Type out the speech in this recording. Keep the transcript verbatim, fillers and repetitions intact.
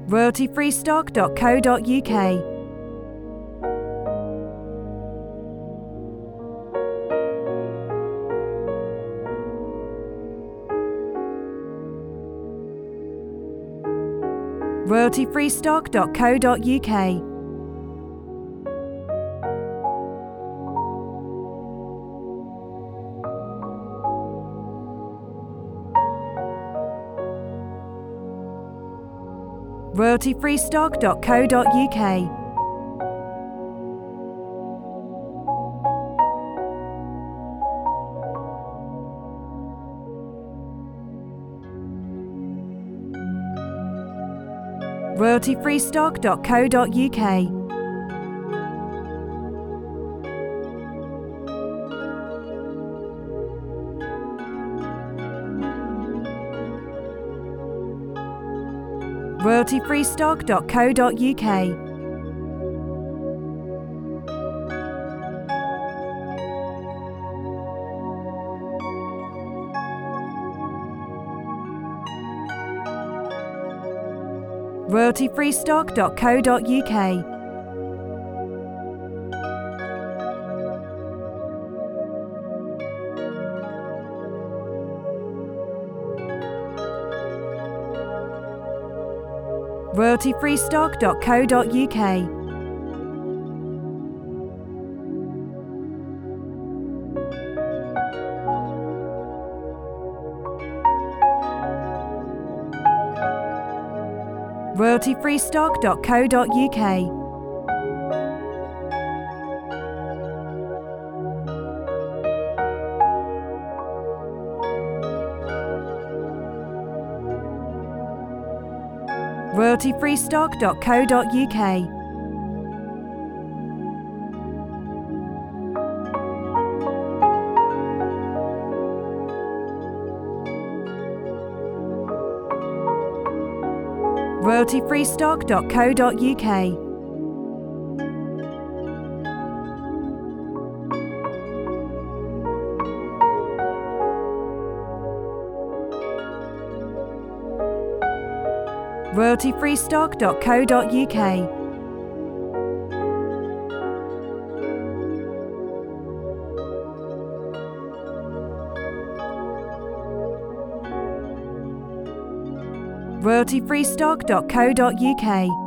royalty free stock dot co dot U K. royalty free stock dot co dot U K. royalty free stock dot co dot U K. royalty free stock dot co dot U K. royalty free stock dot co dot U K. royalty free stock dot co dot U K. royalty free stock dot co dot U K. royalty free stock dot co dot U K. royalty free stock dot co dot U K. royalty free stock dot co dot U K. royalty free stock dot co dot U K. royalty free stock dot co dot U K.